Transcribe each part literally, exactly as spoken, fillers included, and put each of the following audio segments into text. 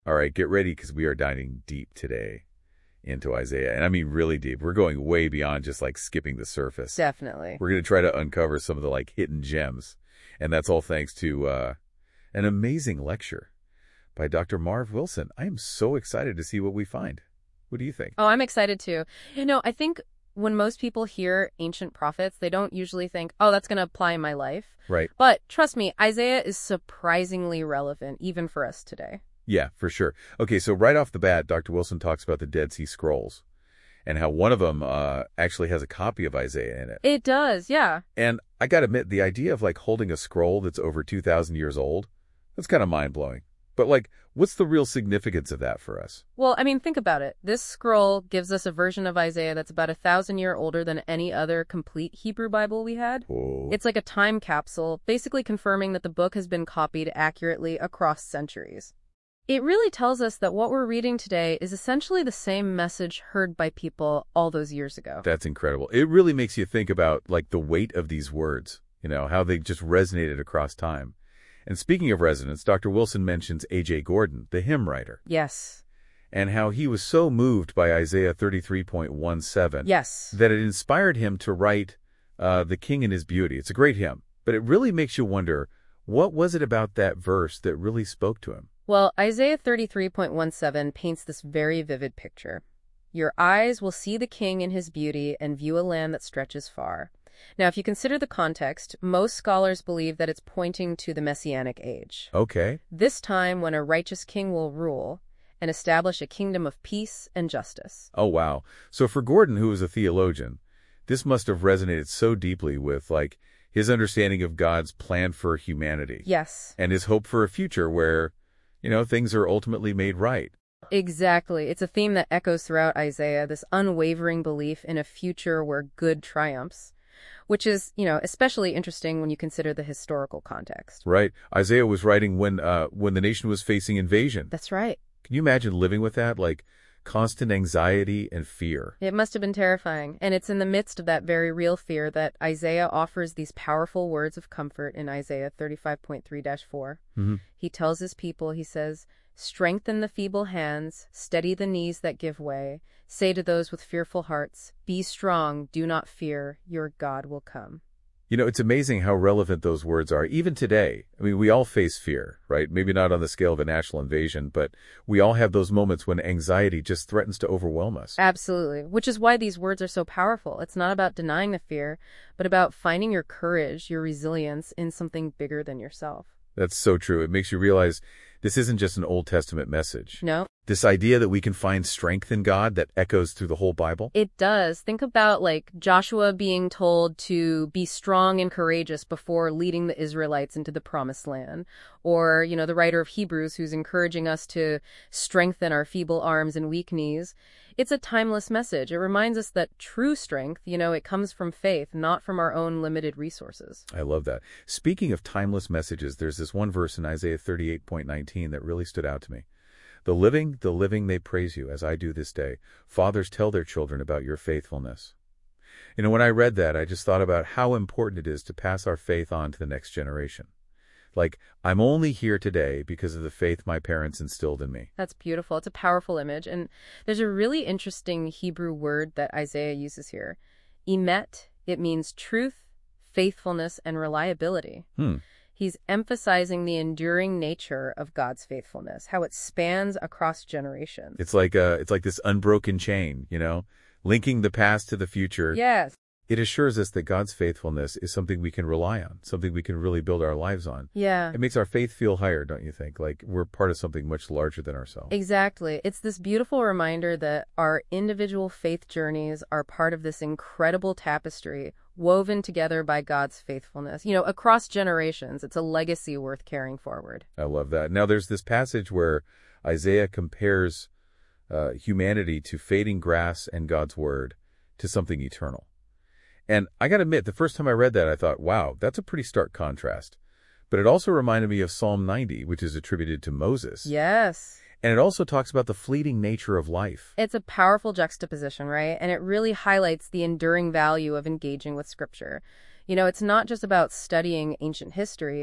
All right, get ready because we are diving deep today into Isaiah. And I mean really deep. We're going way beyond just like skipping the surface. Definitely. We're going to try to uncover some of the like hidden gems. And that's all thanks to uh, an amazing lecture by Doctor Marv Wilson. I am so excited to see what we find. What do you think? Oh, I'm excited too. You know, I think when most people hear ancient prophets, they don't usually think, oh, that's going to apply in my life. Right. But trust me, Isaiah is surprisingly relevant even for us today. Yeah, for sure. Okay, so right off the bat, Doctor Wilson talks about the Dead Sea Scrolls and how one of them uh, actually has a copy of Isaiah in it. It does, yeah. And I got to admit, the idea of like holding a scroll that's over two thousand years old, that's kind of mind-blowing. But like, what's the real significance of that for us? Well, I mean, think about it. This scroll gives us a version of Isaiah that's about a thousand year older than any other complete Hebrew Bible we had. Whoa. It's like a time capsule, basically confirming that the book has been copied accurately across centuries. It really tells us that what we're reading today is essentially the same message heard by people all those years ago. That's incredible. It really makes you think about like the weight of these words, you know, how they just resonated across time. And speaking of resonance, Doctor Wilson mentions A J Gordon, the hymn writer. Yes. And how he was so moved by Isaiah thirty-three point one seven Yes. that it inspired him to write uh, The King and His Beauty. It's a great hymn, but it really makes you wonder, what was it about that verse that really spoke to him? Well, Isaiah thirty-three point one seven paints this very vivid picture. Your eyes will see the king in his beauty and view a land that stretches far. Now, if you consider the context, most scholars believe that it's pointing to the Messianic age. Okay. This time when a righteous king will rule and establish a kingdom of peace and justice. Oh, wow. So for Gordon, who was a theologian, this must have resonated so deeply with, like, his understanding of God's plan for humanity. Yes. And his hope for a future where, you know, things are ultimately made right. Exactly. It's a theme that echoes throughout Isaiah, this unwavering belief in a future where good triumphs, which is, you know, especially interesting when you consider the historical context. Right. Isaiah was writing when uh, when the nation was facing invasion. That's right. Can you imagine living with that? Like, constant anxiety and fear. It must have been terrifying. And it's in the midst of that very real fear that Isaiah offers these powerful words of comfort in Isaiah thirty-five point three dash four. Mm-hmm. He tells his people, he says, strengthen the feeble hands, steady the knees that give way. Say to those with fearful hearts, be strong, do not fear, your God will come. You know, it's amazing how relevant those words are, even today. I mean, we all face fear, right? Maybe not on the scale of a national invasion, but we all have those moments when anxiety just threatens to overwhelm us. Absolutely, which is why these words are so powerful. It's not about denying the fear, but about finding your courage, your resilience in something bigger than yourself. That's so true. It makes you realize this isn't just an Old Testament message. No. This idea that we can find strength in God that echoes through the whole Bible. It does. Think about like Joshua being told to be strong and courageous before leading the Israelites into the promised land. Or, you know, the writer of Hebrews who's encouraging us to strengthen our feeble arms and weak knees. It's a timeless message. It reminds us that true strength, you know, it comes from faith, not from our own limited resources. I love that. Speaking of timeless messages, there's this one verse in Isaiah thirty-eight point nineteen that really stood out to me. The living, the living, they praise you, as I do this day. Fathers tell their children about your faithfulness. You know, when I read that, I just thought about how important it is to pass our faith on to the next generation. Like, I'm only here today because of the faith my parents instilled in me. That's beautiful. It's a powerful image. And there's a really interesting Hebrew word that Isaiah uses here. Emet, it means truth, faithfulness, and reliability. Hmm. He's emphasizing the enduring nature of God's faithfulness, how it spans across generations. It's like uh, it's like this unbroken chain, you know, linking the past to the future. Yes. It assures us that God's faithfulness is something we can rely on, something we can really build our lives on. Yeah. It makes our faith feel higher, don't you think? Like we're part of something much larger than ourselves. Exactly. It's this beautiful reminder that our individual faith journeys are part of this incredible tapestry woven together by God's faithfulness. You know, across generations, it's a legacy worth carrying forward. I love that. Now, there's this passage where Isaiah compares uh, humanity to fading grass and God's word to something eternal. And I got to admit, the first time I read that, I thought, wow, that's a pretty stark contrast. But it also reminded me of Psalm ninety, which is attributed to Moses. Yes. And it also talks about the fleeting nature of life. It's a powerful juxtaposition, right? And it really highlights the enduring value of engaging with Scripture. You know, it's not just about studying ancient history,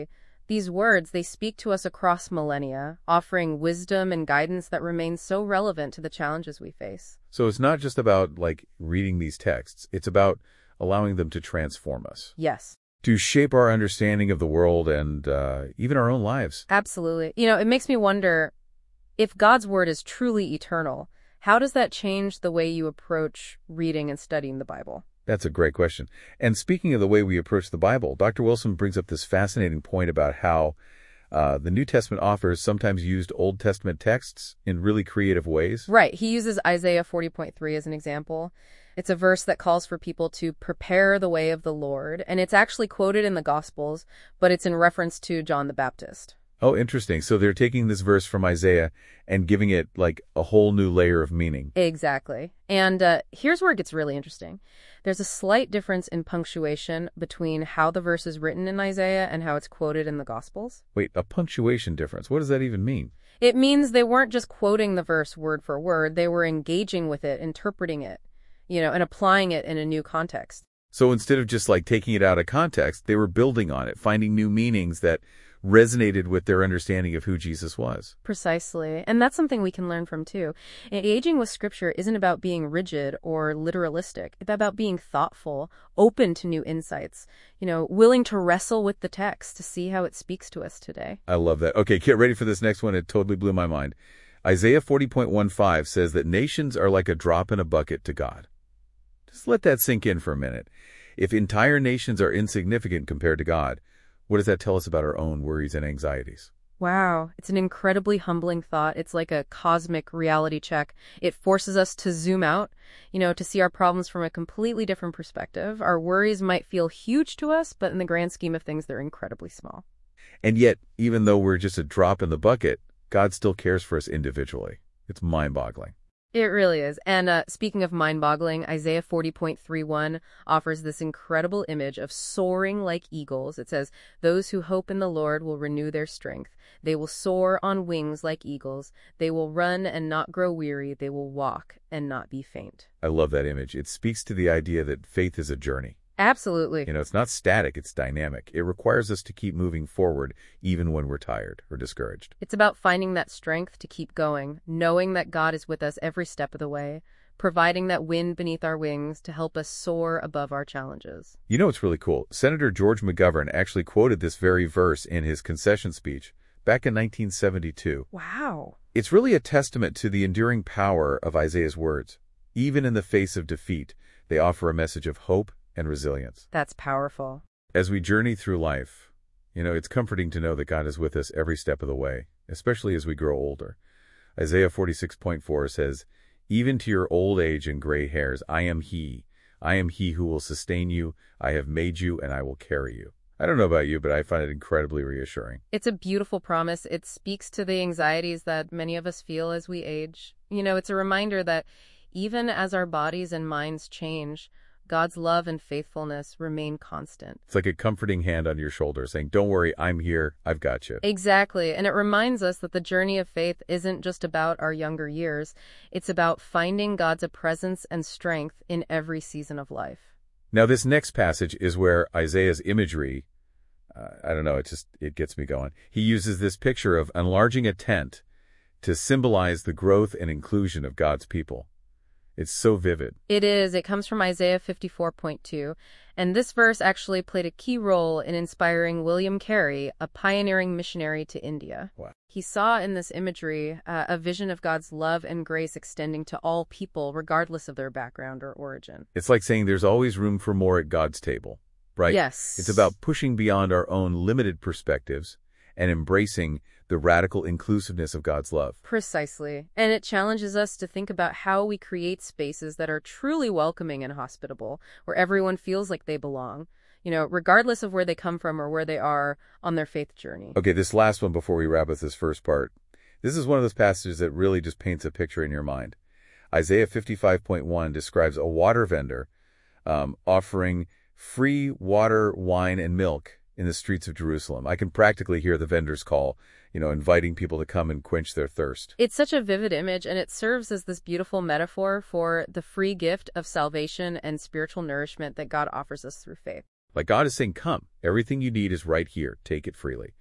These words, they speak to us across millennia, offering wisdom and guidance that remains so relevant to the challenges we face. So it's not just about, like, reading these texts. It's about allowing them to transform us, Yes, to shape our understanding of the world and uh, even our own lives. absolutely. You know, it makes me wonder, if God's word is truly eternal, how does that change the way you approach reading and studying the Bible? That's a great question. And speaking of the way we approach the Bible, Doctor Wilson brings up this fascinating point about how uh, the New Testament authors sometimes used Old Testament texts in really creative ways. Right. He uses Isaiah forty point three as an example. It's a verse that calls for people to prepare the way of the Lord, and it's actually quoted in the Gospels, but it's in reference to John the Baptist. Oh, interesting. So they're taking this verse from Isaiah and giving it like a whole new layer of meaning. Exactly. And uh, here's where it gets really interesting. There's a slight difference in punctuation between how the verse is written in Isaiah and how it's quoted in the Gospels. Wait, a punctuation difference. What does that even mean? It means they weren't just quoting the verse word for word, they were engaging with it, interpreting it, you know, and applying it in a new context. So instead of just like taking it out of context, they were building on it, finding new meanings that resonated with their understanding of who Jesus was. Precisely. And that's something we can learn from too. Engaging with Scripture isn't about being rigid or literalistic. It's about being thoughtful, open to new insights, you know, willing to wrestle with the text to see how it speaks to us today. I love that. Okay, get ready for this next one. It totally blew my mind. Isaiah forty point fifteen says that nations are like a drop in a bucket to God. Just let that sink in for a minute. If entire nations are insignificant compared to God, what does that tell us about our own worries and anxieties? Wow, it's an incredibly humbling thought. It's like a cosmic reality check. It forces us to zoom out, you know, to see our problems from a completely different perspective. Our worries might feel huge to us, but in the grand scheme of things, they're incredibly small. And yet, even though we're just a drop in the bucket, God still cares for us individually. It's mind-boggling. It really is. And uh, speaking of mind-boggling, Isaiah forty point thirty-one offers this incredible image of soaring like eagles. It says, "Those who hope in the Lord will renew their strength. They will soar on wings like eagles. They will run and not grow weary. They will walk and not be faint." I love that image. It speaks to the idea that faith is a journey. Absolutely. You know, it's not static, it's dynamic. It requires us to keep moving forward even when we're tired or discouraged. It's about finding that strength to keep going, knowing that God is with us every step of the way, providing that wind beneath our wings to help us soar above our challenges. You know what's really cool? Senator George McGovern actually quoted this very verse in his concession speech back in nineteen seventy-two. Wow. It's really a testament to the enduring power of Isaiah's words. Even in the face of defeat, they offer a message of hope and resilience. That's powerful. As we journey through life, you know, it's comforting to know that God is with us every step of the way, especially as we grow older. Isaiah forty-six point four says, "Even to your old age and gray hairs, I am He. I am He who will sustain you. I have made you, and I will carry you." I don't know about you, but I find it incredibly reassuring. It's a beautiful promise. It speaks to the anxieties that many of us feel as we age. You know, it's a reminder that even as our bodies and minds change, God's love and faithfulness remain constant. It's like a comforting hand on your shoulder saying, "Don't worry, I'm here. I've got you." Exactly. And it reminds us that the journey of faith isn't just about our younger years. It's about finding God's presence and strength in every season of life. Now, this next passage is where Isaiah's imagery, uh, I don't know, it just, it gets me going. He uses this picture of enlarging a tent to symbolize the growth and inclusion of God's people. It's so vivid. It is. It comes from Isaiah fifty-four point two. And this verse actually played a key role in inspiring William Carey, a pioneering missionary to India. Wow. He saw in this imagery uh, a vision of God's love and grace extending to all people, regardless of their background or origin. It's like saying there's always room for more at God's table, right? Yes. It's about pushing beyond our own limited perspectives and embracing the radical inclusiveness of God's love. Precisely. And it challenges us to think about how we create spaces that are truly welcoming and hospitable, where everyone feels like they belong, you know, regardless of where they come from or where they are on their faith journey. Okay, this last one before we wrap up this first part. This is one of those passages that really just paints a picture in your mind. Isaiah fifty-five point one describes a water vendor um, offering free water, wine, and milk in the streets of Jerusalem. I can practically hear the vendor's call, you know, inviting people to come and quench their thirst. It's such a vivid image, and it serves as this beautiful metaphor for the free gift of salvation and spiritual nourishment that God offers us through faith. Like God is saying, come, everything you need is right here. Take it freely.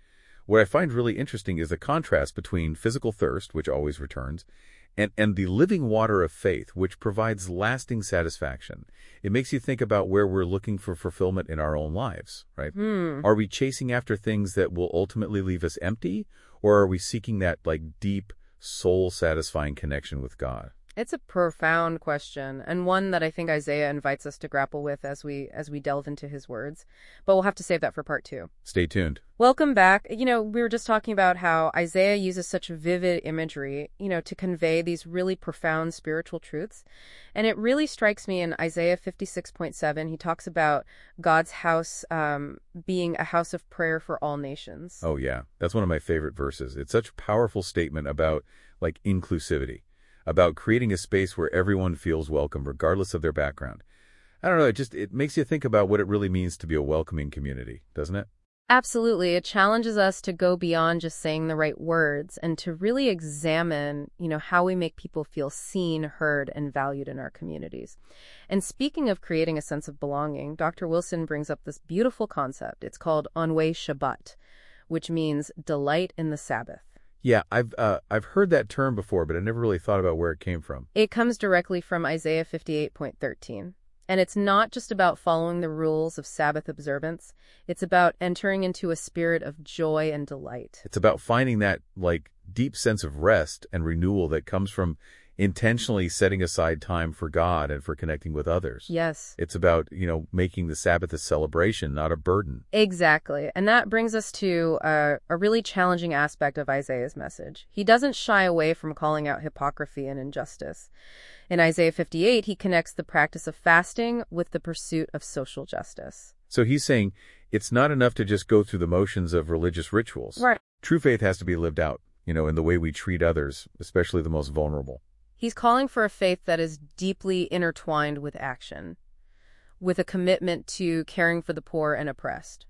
What I find really interesting is the contrast between physical thirst, which always returns, and, and the living water of faith, which provides lasting satisfaction. It makes you think about where we're looking for fulfillment in our own lives, right? Hmm. Are we chasing after things that will ultimately leave us empty, or are we seeking that like deep, soul-satisfying connection with God? It's a profound question, and one that I think Isaiah invites us to grapple with as we as we delve into his words. But we'll have to save that for part two. Stay tuned. Welcome back. You know, we were just talking about how Isaiah uses such vivid imagery, you know, to convey these really profound spiritual truths. And it really strikes me in Isaiah fifty-six point seven, he talks about God's house um, being a house of prayer for all nations. Oh, yeah. That's one of my favorite verses. It's such a powerful statement about, like, inclusivity, about creating a space where everyone feels welcome, regardless of their background. I don't know, it just it makes you think about what it really means to be a welcoming community, doesn't it? Absolutely. It challenges us to go beyond just saying the right words and to really examine, you know, how we make people feel seen, heard, and valued in our communities. And speaking of creating a sense of belonging, Doctor Wilson brings up this beautiful concept. It's called Onway Shabbat, which means delight in the Sabbath. Yeah, I've uh, I've heard that term before, but I never really thought about where it came from. It comes directly from Isaiah fifty-eight point thirteen. And it's not just about following the rules of Sabbath observance. It's about entering into a spirit of joy and delight. It's about finding that, like, deep sense of rest and renewal that comes from intentionally setting aside time for God and for connecting with others. Yes. It's about, you know, making the Sabbath a celebration, not a burden. Exactly. And that brings us to a, a really challenging aspect of Isaiah's message. He doesn't shy away from calling out hypocrisy and injustice. In Isaiah fifty-eight, he connects the practice of fasting with the pursuit of social justice. So he's saying it's not enough to just go through the motions of religious rituals. Right. True faith has to be lived out, you know, in the way we treat others, especially the most vulnerable. He's calling for a faith that is deeply intertwined with action, with a commitment to caring for the poor and oppressed.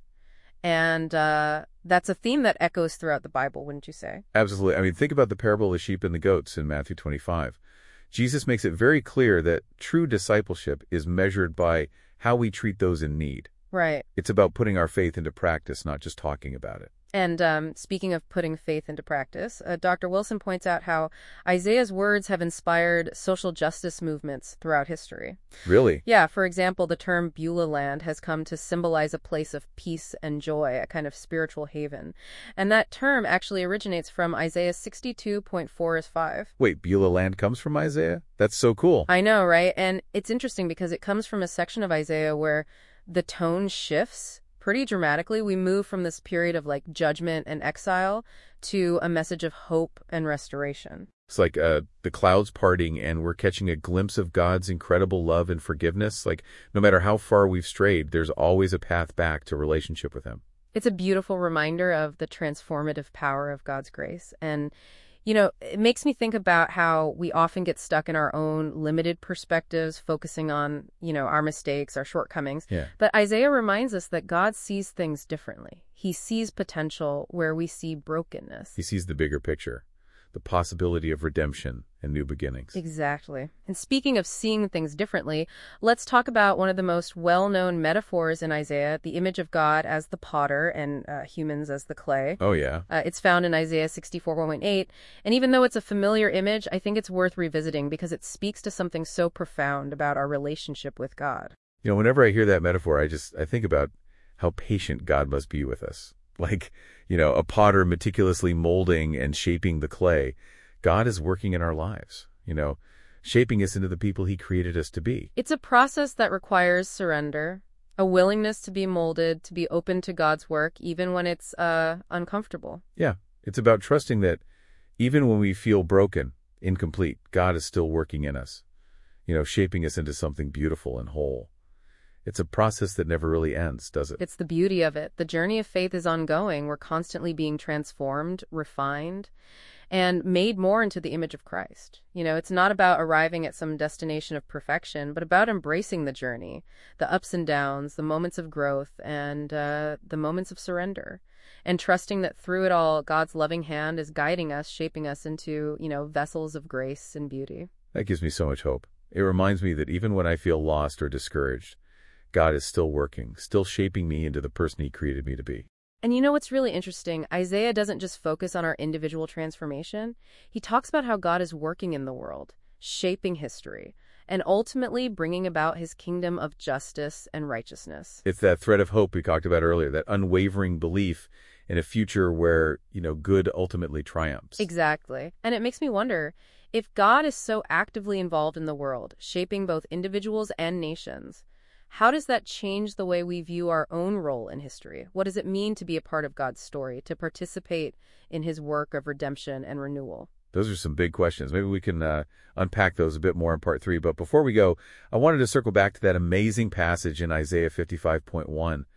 And uh, that's a theme that echoes throughout the Bible, wouldn't you say? Absolutely. I mean, think about the parable of the sheep and the goats in Matthew twenty-five. Jesus makes it very clear that true discipleship is measured by how we treat those in need. Right. It's about putting our faith into practice, not just talking about it. And um, speaking of putting faith into practice, uh, Doctor Wilson points out how Isaiah's words have inspired social justice movements throughout history. Really? Yeah, for example, the term Beulah land has come to symbolize a place of peace and joy, a kind of spiritual haven. And that term actually originates from Isaiah sixty-two point four is five. Wait, Beulah land comes from Isaiah? That's so cool. I know, right? And it's interesting because it comes from a section of Isaiah where the tone shifts pretty dramatically. We move from this period of like judgment and exile to a message of hope and restoration. It's like uh, the clouds parting and we're catching a glimpse of God's incredible love and forgiveness. Like no matter how far we've strayed, there's always a path back to relationship with him. It's a beautiful reminder of the transformative power of God's grace. And you know, it makes me think about how we often get stuck in our own limited perspectives, focusing on, you know, our mistakes, our shortcomings. Yeah. But Isaiah reminds us that God sees things differently. He sees potential where we see brokenness. He sees the bigger picture, the possibility of redemption and new beginnings. Exactly. And speaking of seeing things differently, let's talk about one of the most well-known metaphors in Isaiah, the image of God as the potter and uh, humans as the clay. Oh, yeah. Uh, it's found in Isaiah sixty-four point eight. And even though it's a familiar image, I think it's worth revisiting because it speaks to something so profound about our relationship with God. You know, whenever I hear that metaphor, I just, I think about how patient God must be with us. Like, you know, a potter meticulously molding and shaping the clay. God is working in our lives, you know, shaping us into the people he created us to be. It's a process that requires surrender, a willingness to be molded, to be open to God's work, even when it's uh, uncomfortable. Yeah, it's about trusting that even when we feel broken, incomplete, God is still working in us, you know, shaping us into something beautiful and whole. It's a process that never really ends, does it? It's the beauty of it. The journey of faith is ongoing. We're constantly being transformed, refined, and made more into the image of Christ. You know, it's not about arriving at some destination of perfection, but about embracing the journey, the ups and downs, the moments of growth, and uh, the moments of surrender, and trusting that through it all, God's loving hand is guiding us, shaping us into, you know, vessels of grace and beauty. That gives me so much hope. It reminds me that even when I feel lost or discouraged, God is still working, still shaping me into the person he created me to be. And you know what's really interesting? Isaiah doesn't just focus on our individual transformation. He talks about how God is working in the world, shaping history, and ultimately bringing about his kingdom of justice and righteousness. It's that thread of hope we talked about earlier, that unwavering belief in a future where, you know, good ultimately triumphs. Exactly. And it makes me wonder, if God is so actively involved in the world, shaping both individuals and nations, how does that change the way we view our own role in history? What does it mean to be a part of God's story, to participate in his work of redemption and renewal? Those are some big questions. Maybe we can uh, unpack those a bit more in part three. But before we go, I wanted to circle back to that amazing passage in Isaiah fifty-five point one,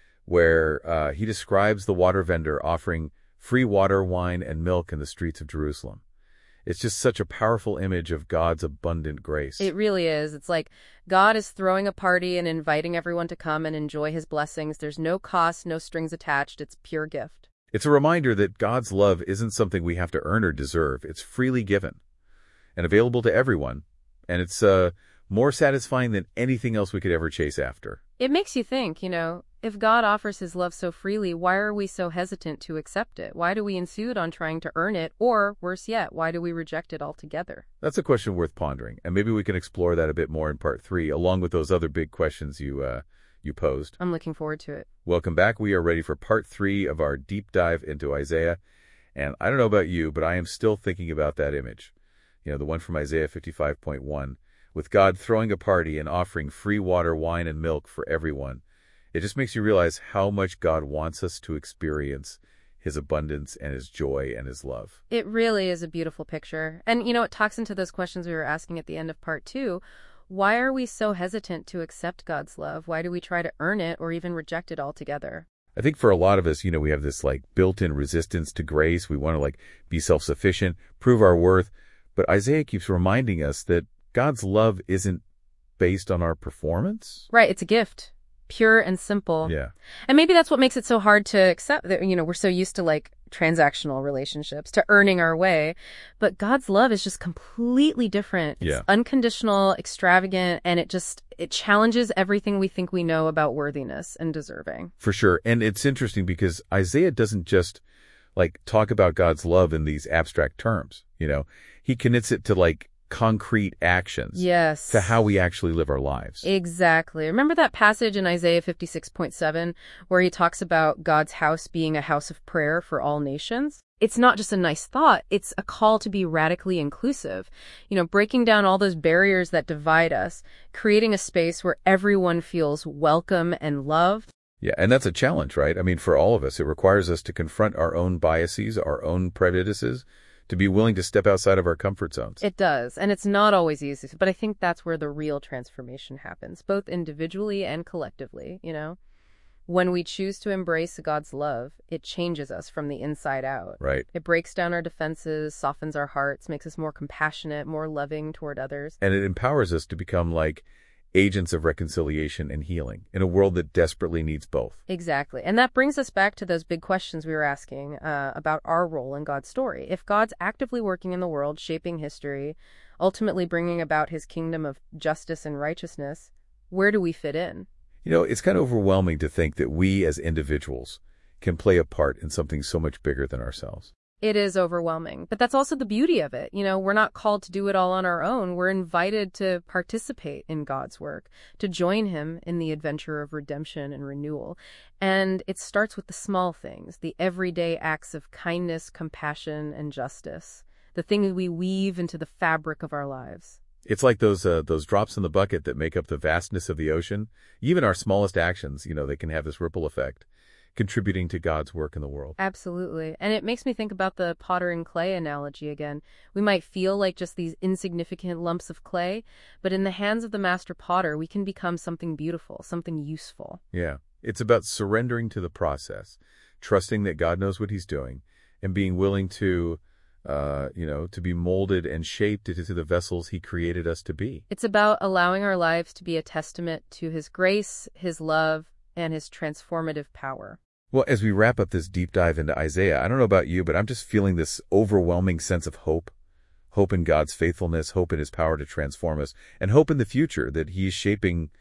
where uh, he describes the water vendor offering free water, wine, and milk in the streets of Jerusalem. It's just such a powerful image of God's abundant grace. It really is. It's like God is throwing a party and inviting everyone to come and enjoy his blessings. There's no cost, no strings attached. It's pure gift. It's a reminder that God's love isn't something we have to earn or deserve. It's freely given and available to everyone. And it's uh, more satisfying than anything else we could ever chase after. It makes you think, you know, if God offers his love so freely, why are we so hesitant to accept it? Why do we insist on trying to earn it? Or, worse yet, why do we reject it altogether? That's a question worth pondering. And maybe we can explore that a bit more in part three, along with those other big questions you uh, you posed. I'm looking forward to it. Welcome back. We are ready for part three of our deep dive into Isaiah. And I don't know about you, but I am still thinking about that image. You know, the one from Isaiah fifty-five point one, with God throwing a party and offering free water, wine, and milk for everyone. It just makes you realize how much God wants us to experience his abundance and his joy and his love. It really is a beautiful picture. And, you know, it talks into those questions we were asking at the end of part two. Why are we so hesitant to accept God's love? Why do we try to earn it or even reject it altogether? I think for a lot of us, you know, we have this like built-in resistance to grace. We want to like be self-sufficient, prove our worth. But Isaiah keeps reminding us that God's love isn't based on our performance. Right. It's a gift. Pure and simple. Yeah. And maybe that's what makes it so hard to accept that, you know, we're so used to like transactional relationships, to earning our way. But God's love is just completely different. It's yeah. unconditional, extravagant, and it just, it challenges everything we think we know about worthiness and deserving. For sure. And it's interesting because Isaiah doesn't just like talk about God's love in these abstract terms. You know, he commits it to like concrete actions. Yes. To how we actually live our lives. Exactly. Remember that passage in Isaiah fifty-six point seven where he talks about God's house being a house of prayer for all nations? It's not just a nice thought. It's a call to be radically inclusive. You know, breaking down all those barriers that divide us, creating a space where everyone feels welcome and loved. Yeah, and that's a challenge, right? I mean, for all of us, it requires us to confront our own biases, our own prejudices, to be willing to step outside of our comfort zones. It does, and it's not always easy, but I think that's where the real transformation happens, both individually and collectively, you know? When we choose to embrace God's love, it changes us from the inside out. Right. It breaks down our defenses, softens our hearts, makes us more compassionate, more loving toward others. And it empowers us to become like agents of reconciliation and healing in a world that desperately needs both. Exactly. And that brings us back to those big questions we were asking uh, about our role in God's story. If God's actively working in the world, shaping history, ultimately bringing about his kingdom of justice and righteousness, where do we fit in? You know, it's kind of overwhelming to think that we as individuals can play a part in something so much bigger than ourselves. It is overwhelming, but that's also the beauty of it. You know, we're not called to do it all on our own. We're invited to participate in God's work, to join him in the adventure of redemption and renewal. And it starts with the small things, the everyday acts of kindness, compassion, and justice, the things we weave into the fabric of our lives. It's like those uh, those drops in the bucket that make up the vastness of the ocean. Even our smallest actions, you know, they can have this ripple effect, contributing to God's work in the world. Absolutely. And it makes me think about the potter and clay analogy again. We might feel like just these insignificant lumps of clay, but in the hands of the master potter, we can become something beautiful, something useful. Yeah. It's about surrendering to the process, trusting that God knows what he's doing, and being willing to, uh, you know, to be molded and shaped into the vessels he created us to be. It's about allowing our lives to be a testament to his grace, his love, and his transformative power. Well, as we wrap up this deep dive into Isaiah, I don't know about you, but I'm just feeling this overwhelming sense of hope. Hope in God's faithfulness, hope in his power to transform us, and hope in the future that he is shaping,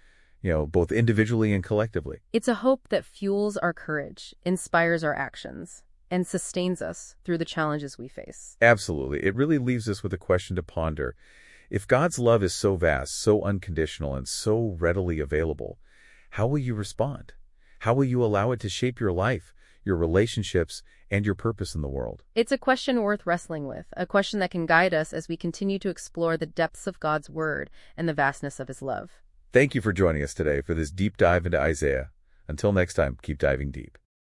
you know, both individually and collectively. It's a hope that fuels our courage, inspires our actions, and sustains us through the challenges we face. Absolutely. It really leaves us with a question to ponder. If God's love is so vast, so unconditional, and so readily available, how will you respond? How will you allow it to shape your life, your relationships, and your purpose in the world? It's a question worth wrestling with, a question that can guide us as we continue to explore the depths of God's Word and the vastness of His love. Thank you for joining us today for this deep dive into Isaiah. Until next time, keep diving deep.